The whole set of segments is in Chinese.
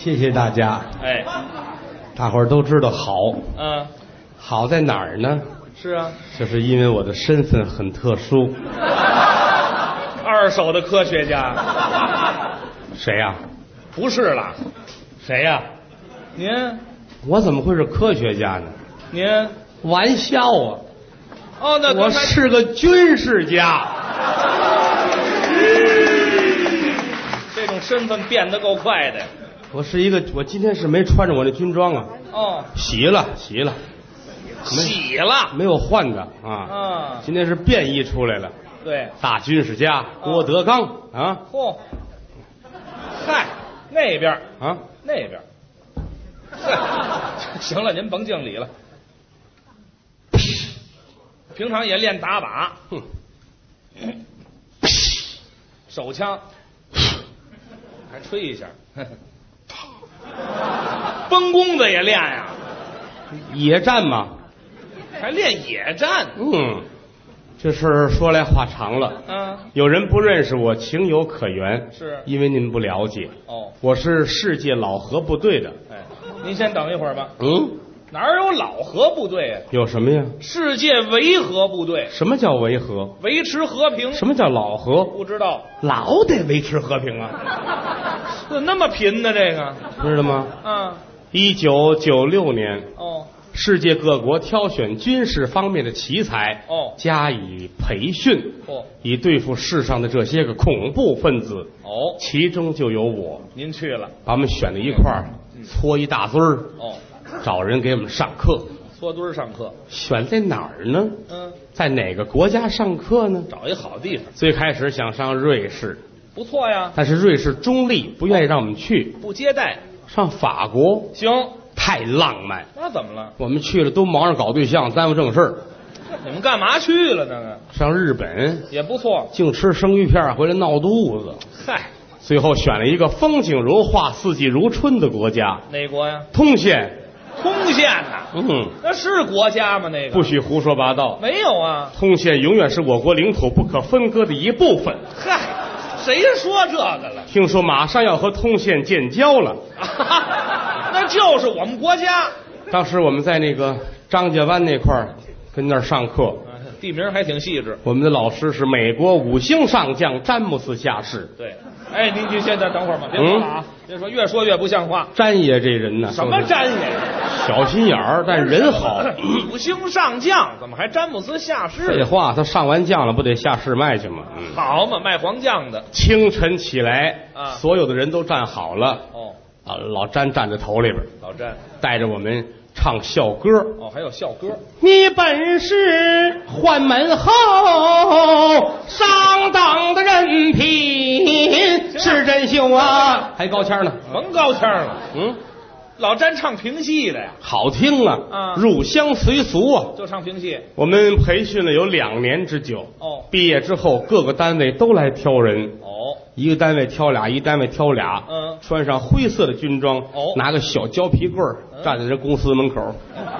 谢谢大家。 哎， 大伙儿都知道好，好在哪儿呢？ 是啊， 就是因为我的身份很特殊。 二手的科学家。 谁呀？ 不是啦， 谁呀？ 您我怎么会是科学家呢？ 您玩笑啊！ 哦，那我是个军事家。 这种身份变得够快的。 我今天是没穿着我那军装啊。 哦， 洗了，没有换的啊。今天是变异出来了。 对， 大军事家郭德纲啊。 嚯，嗨，那边啊， 那边。行了，您甭敬礼了。平常也练打靶，手枪还吹一下，崩弓子也练呀， 野战嘛， 还练野战。 这事儿说来话长了。有人不认识我，情有可原， 是因为您不了解。我是世界老河部队的。 您先等一会儿吧。哪有老河部队啊？ 有什么呀？ 世界维和部队。 什么叫维和？ 维持和平。 什么叫老和？ 不知道。 老得维持和平啊！ 那么贫的这个， 知道吗？1996年，世界各国挑选军事方面的奇才，加以培训，以对付世上的这些个恐怖分子。其中就有我。 您去了， 把我们选在一块儿，搓一大堆儿。找人给我们上课， 搓堆儿上课。 选在哪儿呢？在哪个国家上课呢？ 找一好地方。 最开始想上瑞士， 不错呀。 但是瑞士中立，不愿意让我们去， 不接待。 上法国行， 太浪漫。 那怎么了？ 我们去了都忙着搞对象，耽误正事儿。 你们干嘛去了呢？ 上日本也不错， 净吃生鱼片回来闹肚子。 嗨， 最后选了一个风景如画、四季如春的国家。 哪国呀？ 通县。 通县呐，那是国家吗？那个不许胡说八道。 没有啊， 通县永远是我国领土不可分割的一部分。 嗨，谁说这个了？ 听说马上要和通县建交了， 那就是我们国家。 当时我们在那个张家湾那块儿跟那儿上课， 地名还挺细致。 我们的老师是美国5星上将詹姆斯下士。 对，哎，您现在等会儿吧，别说了啊，别说，越说越不像话。 詹爷这人呢， 什么詹爷？ 小心眼儿，但人好。 5星上将怎么还詹姆斯下士？ 废话，他上完将了，不得下士卖去吗？ 好嘛，卖黄酱的。 清晨起来，所有的人都站好了。老詹站在头里边， 老詹带着我们唱校歌。 还有校歌。 你本是宦门后上等的人品，是真秀啊！还高腔呢， 甭高腔了。老詹唱评戏的呀， 好听啊！入乡随俗啊， 就唱评戏。我们培训了有2年之久。毕业之后各个单位都来挑人。一个单位挑俩，一单位挑俩。穿上灰色的军装，拿个小胶皮棍儿，站在人公司门口。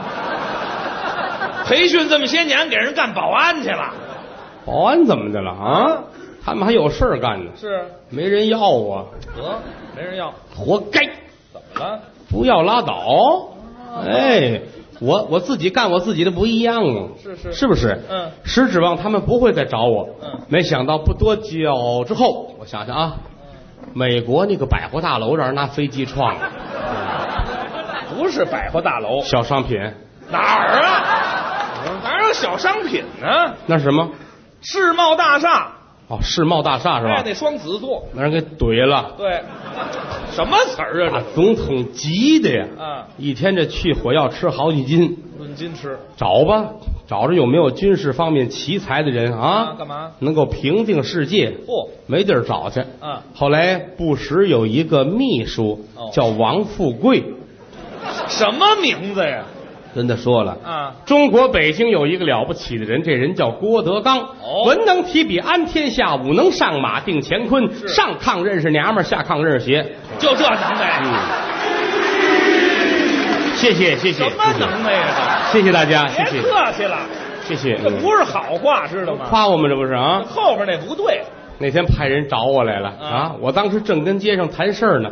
培训这么些年，给人干保安去了。 保安怎么的了啊？他们还有事儿干呢。 是， 没人要啊。 没人要， 活该。 怎么了？ 不要拉倒。哎，我自己干我自己的不一样啊。是不是？实指望他们不会再找我。没想到不多久之后，我想想啊，美国那个百货大楼让人拿飞机撞了。 不是百货大楼， 小商品。 哪儿啊？哪有小商品呢？ 那是什么？ 世贸大厦。 世贸大厦是吧？ 那双子座， 那人给怼了。 对，什么词儿啊？ 这总统急的呀！一天这去火药吃好几斤， 论斤吃。 找吧，找着有没有军事方面奇才的人啊？ 干嘛？ 能够平定世界？没地儿找去。后来不时有一个秘书叫王富贵。 什么名字呀？ 跟他说了中国北京有一个了不起的人，这人叫郭德纲。文能提笔安天下，武能上马定乾坤。上炕认识娘们，下炕认识鞋， 就这能耐。 谢谢。什么能耐呀？ 谢谢大家，谢谢。 别客气了， 谢谢。 这不是好话，知道吗？ 夸我们这不是啊？ 后边那不对。 那天派人找我来了我当时正跟街上谈事儿呢。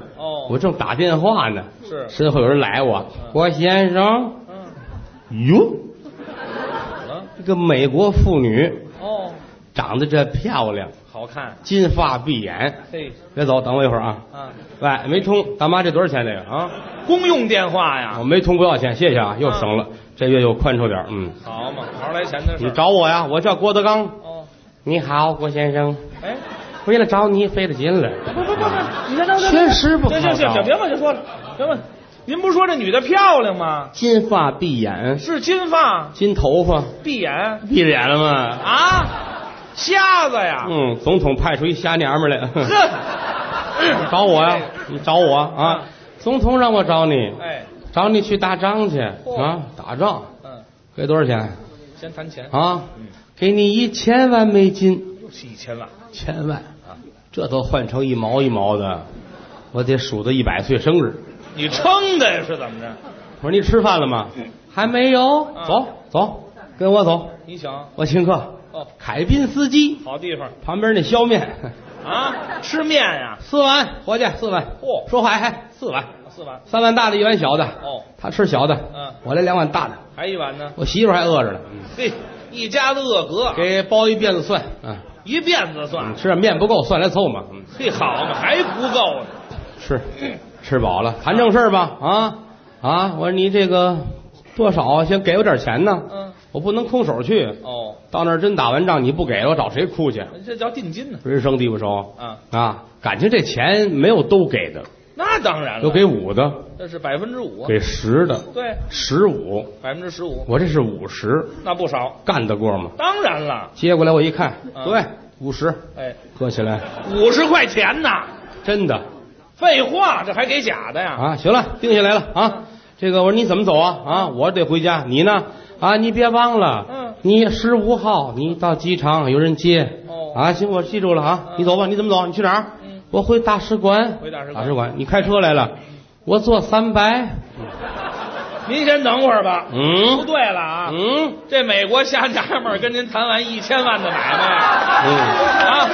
我正打电话呢， 是身后有人来我，郭先生，哟，这个美国妇女，长得这漂亮， 好看， 金发碧眼， 嘿， 别走，等我一会儿啊。喂，没通，大妈这多少钱这个啊？ 公用电话呀。 我没通不要钱，谢谢啊，又省了，这月又宽敞点， 好嘛，好来钱的事。 你找我呀？我叫郭德纲。你好，郭先生。 哎， 为了找你费了劲了。 不，你看确实不好找。 行，别问就说了，别问。您不是说这女的漂亮吗？ 金发碧眼。是金发， 金头发， 闭眼， 闭着眼了吗？ 啊，瞎子呀。 总统派出一瞎娘们来。呵，找我呀？你找我啊？总统让我找你。 哎， 找你去打仗去啊？打仗。给多少钱？ 先谈钱啊。给你1000万美金。 又是1000万 ，1000万啊！这都换成1毛1毛的，我得数到100岁生日。 你撑的呀？是怎么着？ 我说你吃饭了吗？还没有。走，跟我走。 你想？ 我请客。凯宾斯基， 好地方。 旁边那削面。 啊，吃面呀 ？4碗，伙计，4碗。说话还4碗 ，4碗 ，3碗大的，1碗小的。他吃小的。我来2碗大的。 还1碗呢？ 我媳妇还饿着呢。 嘿，一家子饿嗝。 给包一辫子蒜。 一辫子蒜。 吃点面不够，蒜来凑嘛。 嘿，好嘛，还不够呢。 是。吃饱了，谈正事吧。我说你这个多少？先给我点钱呢。我不能空手去。到那儿真打完仗你不给我找谁哭去？ 这叫定金呢。 人生地不熟。感情这钱没有都给的。 那当然了， 都给5的。 这是5%。 给10的。 对 ，15%。 15%。 我这是50。 那不少。 干得过吗？ 当然了。 接过来我一看，对，50。 哎， 合起来 50块钱呐！ 真的。 废话，这还给假的呀？ 行了，定下来了啊。这个我说你怎么走啊？我得回家，你呢？你别忘了，你15号你到机场有人接。行，我记住了啊。你走吧，你怎么走？你去哪儿？我回大使馆。 回大使馆。你开车来了，我坐300。 您先等会儿吧。不对了啊。这美国瞎娘们跟您谈完1000万的买卖。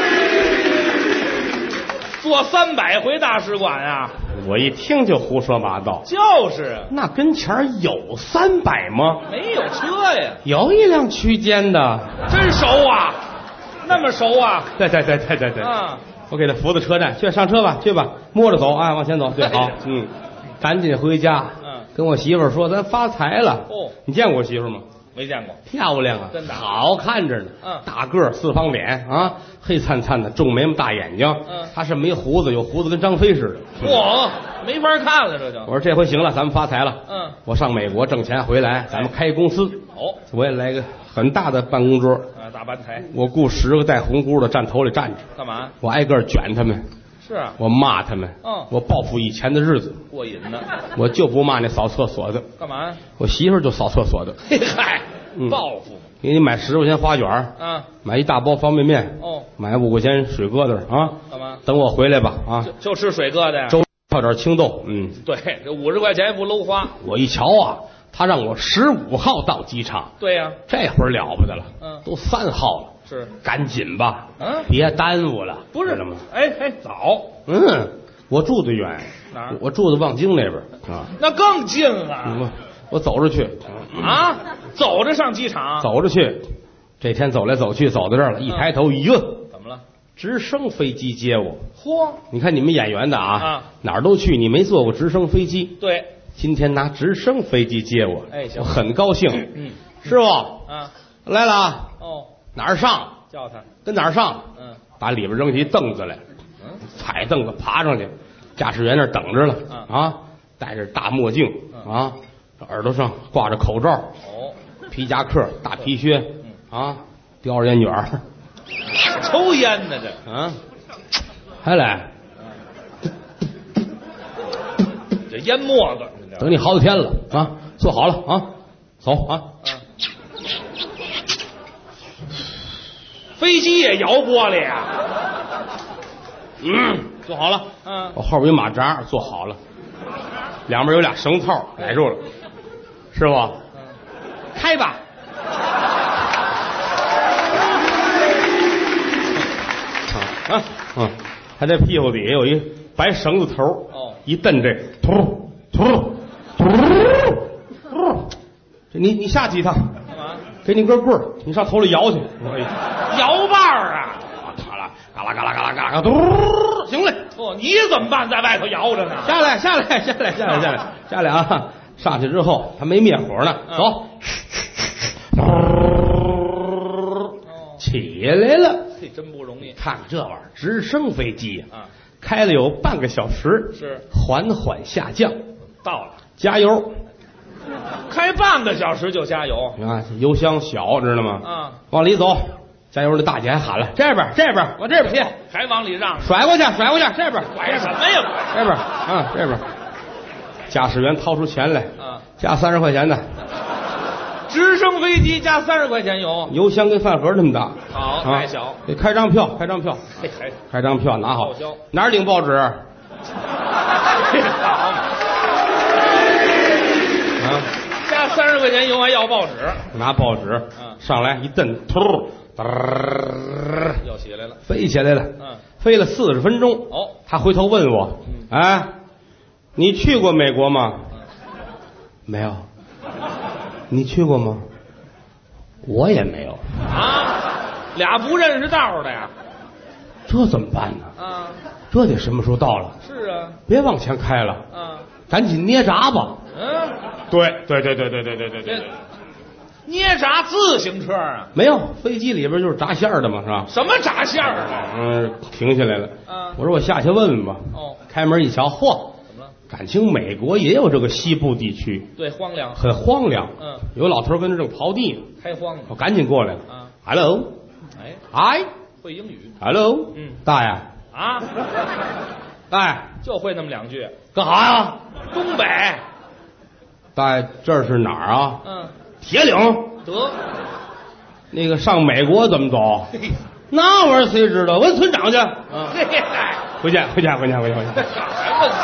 坐300回大使馆啊！ 我一听就胡说八道。 就是那跟前有300吗？ 没有车呀。 有一辆区间的。 真熟啊！那么熟啊？ 对。我给他扶到车站，去上车吧，去吧，摸着走啊，往前走。对，好，赶紧回家。跟我媳妇说，咱发财了。你见过我媳妇吗？ 没见过。 漂亮啊， 真的好看着呢。大个儿，4方脸啊，黑灿灿的，重眉毛大眼睛。她是没胡子，有胡子跟张飞似的。 没法看了，这就。 我说这回行了，咱们发财了。我上美国挣钱回来，咱们开公司。我也来个很大的办公桌。 大班台。 我雇10个带红箍的站头里站着。 干嘛？ 我挨个卷他们。 是啊。 我骂他们。我报复以前的日子。 过瘾呢。 我就不骂那扫厕所的。 干嘛？ 我媳妇就扫厕所的。 嘿嗨，报复。 给你买10块钱花卷。买一大包方便面。买5块钱水疙瘩啊。 干嘛？ 等我回来吧啊。 就吃水疙瘩呀。 粥泡点青豆。 对，这50块钱也不搂花。 我一瞧啊，他让我15号到机场。 对呀。 这会儿了不得了。都3号了。 是。 赶紧吧。别耽误了。 不是吗？ 早。 我住得远。 哪儿？ 我住的望京那边啊。 那更近了。 我走着去。 走着上机场。 走着去。这天走来走去，走到这儿了，一抬头，哟， 怎么了？ 直升飞机接我。 嚯！ 你看你们演员的哪儿都去，你没坐过直升飞机。 对。 今天拿直升飞机接我。 行。 我很高兴。师傅。来了啊。哪儿上？ 叫他。 跟哪儿上？把里边扔起凳子来。踩凳子爬上去，驾驶员那儿等着了。戴着大墨镜。耳朵上挂着口罩。皮夹克，大皮靴。叼着烟卷。 抽烟呢这。 还来。 这烟沫子。 等你好几天了坐好了走啊。 飞机也摇玻璃呀。 坐好了。我后边有马扎，坐好了，两边有俩绳套逮住了。师傅，开吧。他这屁股底下有一白绳子头。 一蹬这，突，你下去一趟， 干嘛？ 给你根棍儿，你上头里摇去， 摇把儿啊！ 嘎啦嘎啦嘎啦嘎啦，嘟，行嘞。 哦，你怎么办？在外头摇着呢？ 下来啊！上去之后，他没灭火呢，走，起来了。 这真不容易。 看看这玩意儿，直升飞机啊，开了有半个小时， 是缓缓下降， 到了， 加油。 开半个小时就加油啊！油箱小，知道吗？ 啊， 往里走，加油的大姐还喊了：“这边，往这边去！” 还往里让， 甩过去，这边， 拐什么呀？ 这边啊，这边。驾驶员掏出钱来， 啊， 加30块钱的。 直升飞机加30块钱油， 油箱跟饭盒那么大， 好，太小。 得开张票，开张票拿好。哪儿领报纸？ 加30块钱油还要报纸？ 拿报纸，上来一蹬，突， 又起来了， 飞起来了，飞了40分钟。 哦， 他回头问我，哎，你去过美国吗？没有。你去过吗？我也没有。 啊，俩不认识道的呀？ 这怎么办呢？ 啊， 这得什么时候到了？ 是啊， 别往前开了，赶紧捏闸吧。对， 捏闸自行车啊？ 没有，飞机里边就是闸线的嘛，是吧？ 什么闸线啊？ 停下来了。我说我下去问问吧。 哦，开门一瞧，嚯， 怎么了？ 感情美国也有这个西部地区， 对，荒凉， 很荒凉。有老头跟着正刨地呢， 开荒呢。 我赶紧过来了。Hello， 哎， 会英语。 Hello， 大爷啊， 大爷就会那么2句。 干啥呀？ 东北。 大爷，这是哪儿啊？铁岭。 得， 那个上美国怎么走？那玩意儿谁知道？问村长去。回见。 还问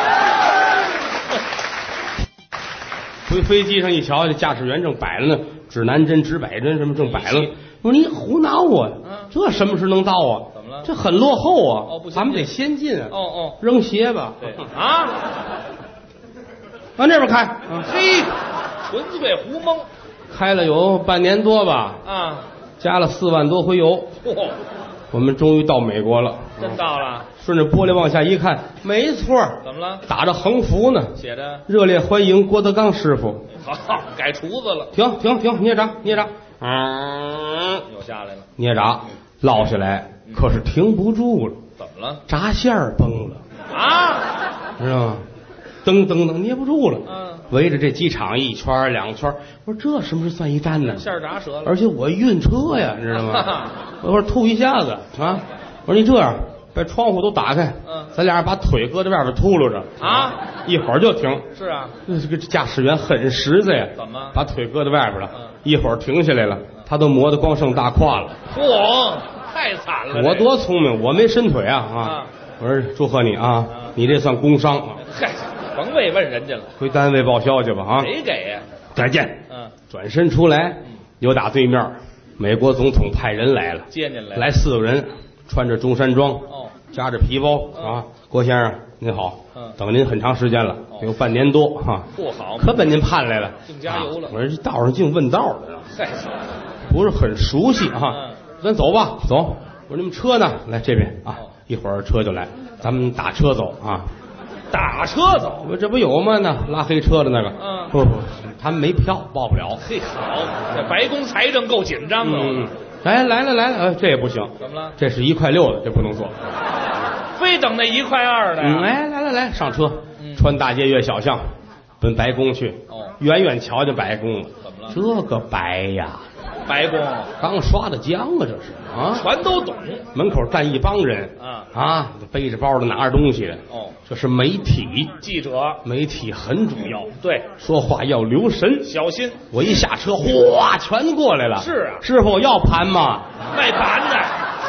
回飞机上一瞧，这驾驶员正摆了呢，指南针、指北针什么正摆了。我说你胡闹啊！这什么时能到啊？ 怎么了？ 这很落后啊！咱们得先进啊！扔鞋吧！ 对啊， 往那边开。 嘿，纯粹胡蒙。 开了有半年多吧？加了4万多回油。我们终于到美国了。 真到了。 顺着玻璃往下一看，没错。 怎么了？ 打着横幅呢， 写着热烈欢迎郭德纲师傅。 好，改厨子了。 停，捏闸。 又下来了。 捏闸，落下来，可是停不住了。 怎么了？ 闸线崩了。知道吗？噔，捏不住了。围着这机场1圈2圈，我说这什么时候算一站呢？ 线闸折了。 而且我晕车呀，你知道吗？我说吐一下子啊！我说你这样，把窗户都打开，咱俩把腿搁在外边秃噜着一会儿就停。 是啊， 这个驾驶员很实在呀。 怎么？ 把腿搁在外边了，一会儿停下来了，他都磨得光剩大胯了。 嚯，太惨了！ 我多聪明，我没伸腿啊！我说祝贺你啊，你这算工伤啊。 嗨，甭慰问人家了， 回单位报销去吧啊！ 谁给呀？ 再见。转身出来，有打对面，美国总统派人来了， 接您来4个人，穿着中山装，夹着皮包郭先生您好，等您很长时间了，有半年多哈。 不好， 可把您盼来了， 净加油了。 我说这道上净问道的， 嗨， 不是很熟悉咱走吧，走。我说你们车呢？来这边一会儿车就来，咱们打车走打车走？ 我这不有吗？那拉黑车的那个，不，他们没票，报不了。 嘿，好，这白宫财政够紧张的。 来了，这也不行。 怎么了？ 这是1.6块的，这不能坐。 非等那1.2块的呀？ 来，上车，穿大街越小巷，奔白宫去。远远瞧见白宫了。 怎么了？ 这个白呀， 白宫刚刷的浆这是全都懂。 门口站一帮人背着包的，拿着东西的。这是媒体记者， 媒体很主要。 对， 说话要留神， 小心。 我一下车，哗，全过来了。 是啊， 师傅要盘吗？ 卖盘的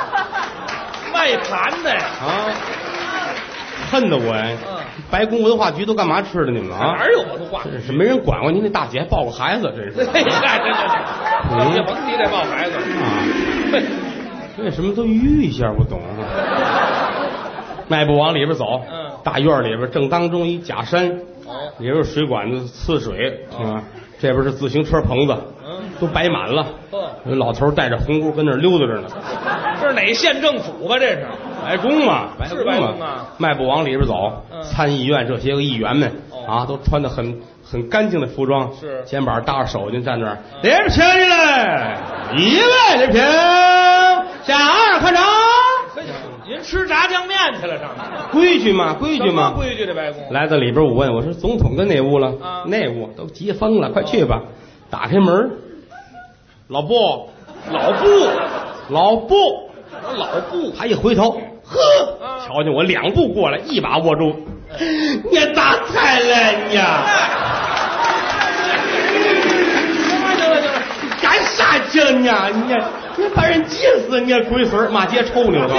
恨得我呀！白宫文化局都干嘛吃的你们哪有文化？ 真是没人管过您，那大姐还抱个孩子，真是。 这甭提这抱孩子为什么都吁一下不懂迈步往里边走， 大院里边正当中一假山，里边有水管子呲水啊，这边是自行车棚子，都摆满了。有老头带着红箍跟那儿溜达着呢。 这是哪县政府吧？这是白宫嘛，白宫啊， 迈步往里边走。参议院这些个议员们啊，都穿得很干净的服装， 是肩膀搭着手巾站那儿。这边请进来，一位这评下二科长。 您吃炸酱面去了上哪？ 规矩嘛，规矩嘛， 规矩这白宫。 来到里边，我问我说：“总统跟哪屋了？”那屋都急疯了，快去吧！打开门，老布，他一回头，呵，瞧见我2步过来，一把握住，你打菜了你！行了，干啥去了你？你把人急死你！龟孙骂街臭牛的。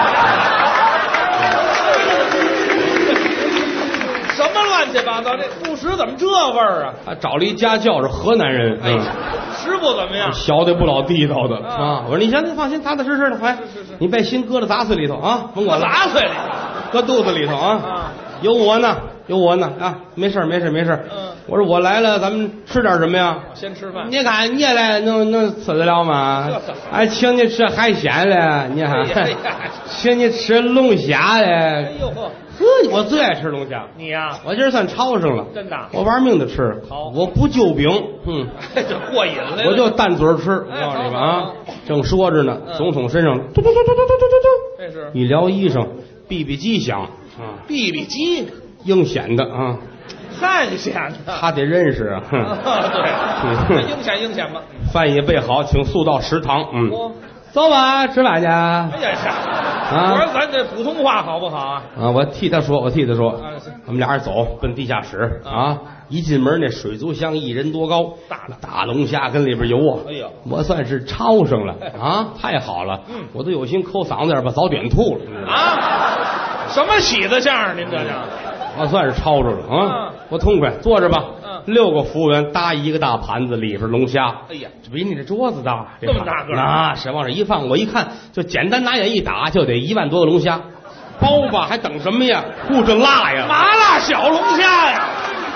什么乱七八糟？这副食怎么这味儿啊？ 他找了一家教是河南人， 食不怎么样， 小的不老地道的啊。我说你行，你放心，踏踏实实的，哎，你把心搁到杂碎里头啊，甭管了， 杂碎里， 搁肚子里头啊。有我呢啊，没事。我说我来了，咱们吃点什么呀？ 先吃饭。 你看你来能吃得了吗？哎，请你吃海鲜嘞，你看，请你吃龙虾嘞。 哎呦呵， 我最爱吃龙虾。 你呀， 我今儿算超上了， 真的， 我玩命的吃。 好， 我不就饼， 这过瘾了。 我就淡嘴吃。我告诉你们啊，正说着呢，总统身上嘟， 这是一撩衣裳，BB 机响啊 ，BB 机。 应显的啊， 汉显的， 他得认识啊。 对，应显吧。 饭已备好，请速到食堂。走吧，吃饭去。 哎呀，我说咱这普通话好不好啊？ 我替他说，我们俩人走奔地下室啊。一进门那水族箱1人多高，大龙虾跟里边游啊。哎呦，我算是超上了啊，太好了。我都有心抠嗓子眼把早点吐了啊。什么喜子相您这叫？ 我算是超着了啊！我痛快，坐着吧。6个服务员搭一个大盘子，里边龙虾。 哎呀， 这比你这桌子大， 这么大个儿啊！是往这一放，我一看，就简单拿眼一打，就得1万多个龙虾。包吧，还等什么呀？顾正辣呀！ 麻辣小龙虾呀！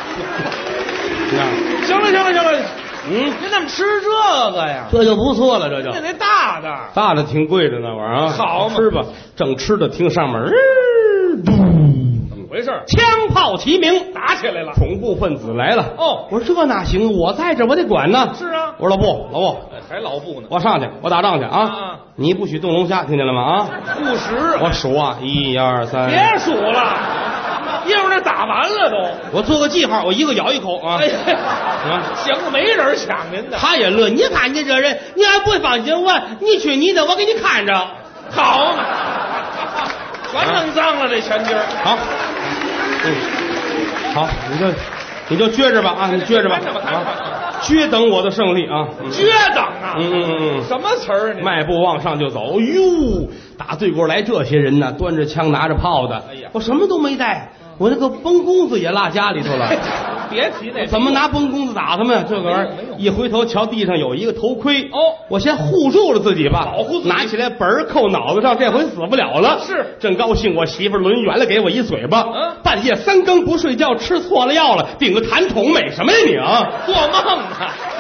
行了，您怎么吃这个呀？ 这就不错了，这就那大的挺贵的那玩意儿啊。 好嘛， 吃吧，正吃的听上面回事？ 枪炮齐鸣， 打起来了， 恐怖分子来了。我说这哪行？我在这，我得管呢。 是啊。 我说老布， 还老布呢。 我上去，我打仗去啊！你不许动龙虾，听见了吗？啊， 不实。 我数啊，1、2、3。 别数了，一会儿那打完了都。 我做个记号，我一个咬一口啊。 哎呀，行，没人抢您的。 他也乐，你看你这人，你还不放心我，你去你的，我给你看着。 好嘛。全弄脏了这全筋儿。 好，你就撅着吧啊，你撅着吧啊，撅等我的胜利啊， 撅等啊，什么词儿？ 迈步往上就走，哟，打对过来这些人呢，端着枪拿着炮的，哎呀，我什么都没带，我那个崩弓子也落家里头了。 别提那， 怎么拿崩弓子打他们？这个玩意儿一回头瞧地上有一个头盔，我先护住了自己吧， 保护自己， 拿起来本儿扣脑子上，这回死不了了。 是， 正高兴，我媳妇抡圆了给我一嘴巴。半夜3更不睡觉，吃错了药了，顶个痰桶美什么呀你啊？ 做梦啊！